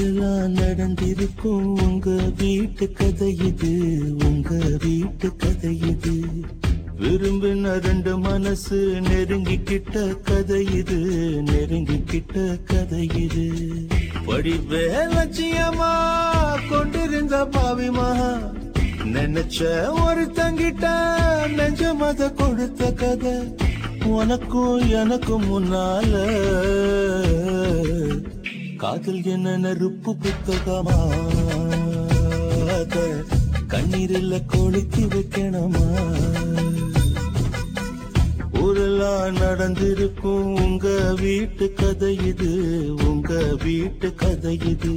ஊரெல்லாம் நடந்திருக்கும் உங்க வீட்டு கதை இது, உங்க வீட்டு கதை இது. விரும்பின ரெண்டு மனசு நெருங்கிக்கிட்ட கதை இது, நெருங்கிக்கிட்ட கதை இது. படிப்பே லட்சியமா கொண்டிருந்த பாவிமா நினைச்ச ஒரு தங்கிட்ட நெஞ்சமத கொடுத்த கதை உனக்கும் எனக்கும் முன்னால. காதல் என்ன நெருப்பு புத்தகமா, கண்ணீரில் கொளுத்தி வைக்கணுமா? ஊரெல்லாம் நடந்திருக்கும் உங்க வீட்டு கதை இது, உங்க வீட்டு கதை இது.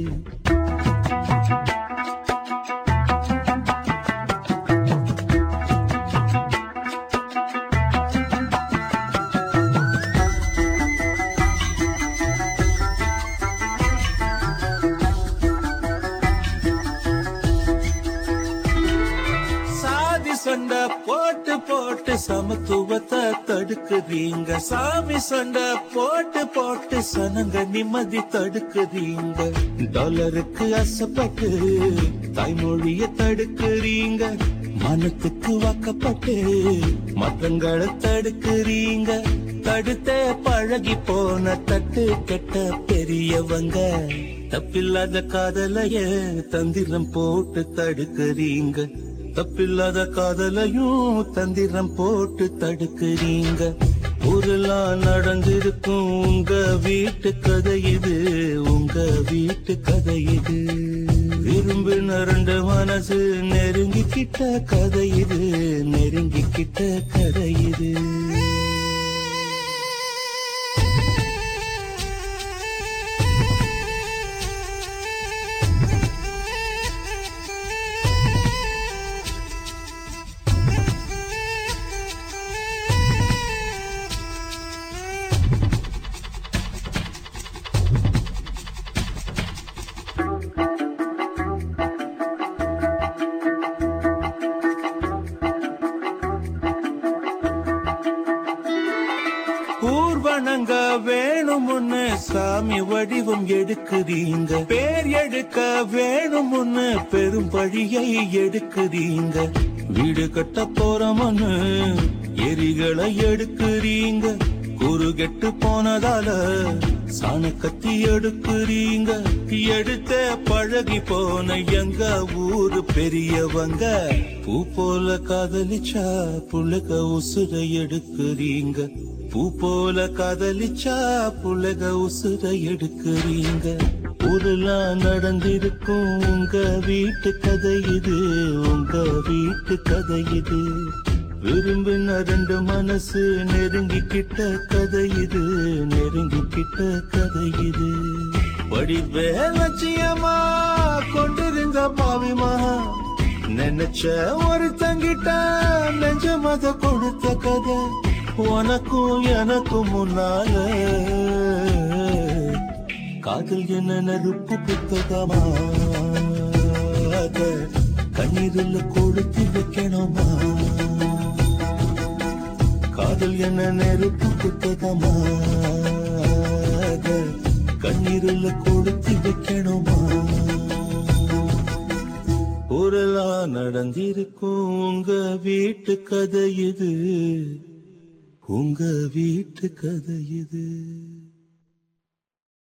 சண்டை போட்டு போட்டு சமத்துவத்தை தடுக்குறீங்க, சாமி சண்டை போட்டு போட்டு சனங்க நிம்மதி தடுக்குறீங்க. டாலருக்கு ஆசைப்பட்டு தாய்மொழிய தடுக்குறீங்க, மனத்துக்கு வாக்கப்பட்டு மற்றங்களை தடுக்குறீங்க. தடுத்த பழகி போன தட்டு கெட்ட பெரியவங்க தப்பில்லாத காதலைய தந்திரம் போட்டு தடுக்குறீங்க, தப்பில்லாத காதலையும் தந்திரம் போட்டு தடுக்கிறீங்க. ஊரெல்லாம் நடந்திருக்கும் உங்க வீட்டு கதை இது, உங்க வீட்டு கதை இது. விரும்பின ரெண்டு மனசு நெருங்கிக்கிட்ட கதை இது, நெருங்கிக்கிட்ட கதை இது. ஊர்வனங்க வேணும்னு சாமி வடிவம் எடுக்குறீங்க, பேர் எடுக்க வேணும்னு பெரும் பழியை எடுக்குறீங்க. வீடு கட்ட போறோம்னு எரிகளை எடுக்குறீங்க, குறுகெட்டு போனதால சாண கத்தி எடுக்குறீங்க. எடுத்த பழகி போன எங்க ஊரு பெரியவங்க பூ போல காதலிச்சா புலக உசுர எடுக்குறீங்க, பூ போல காதலிச்சா புலக உசுர எடுக்குறீங்க. ஊரெல்லாம் நடந்திருக்கும் உங்க வீட்டு கதை இது, உங்க வீட்டு கதை இது. விரும்பின ரெண்டு மனசு நெருங்கிக்கிட்ட கதை இது, நெருங்கிக்கிட்ட கதை இது. படிப்பே லட்சியமா கொண்டிருந்த பாவிமா நினைச்ச ஒரு தங்கிட்ட நெஞ்சமத கொடுத்த கதை உனக்கும் எனக்கும் முன்னால. காதல் என்ன நெருப்பு புத்தகமா, கண்ணீரில் கொளுத்தி வைக்கணுமா? காதல் என்ன நெருப்பு புத்தகமா, கண்ணீரில் கொளுத்தி வைக்கணுமா? ஊரெல்லாம் நடந்திருக்கும் உங்க வீட்டு கதை இது, உங்க வீட்டு கதை இது.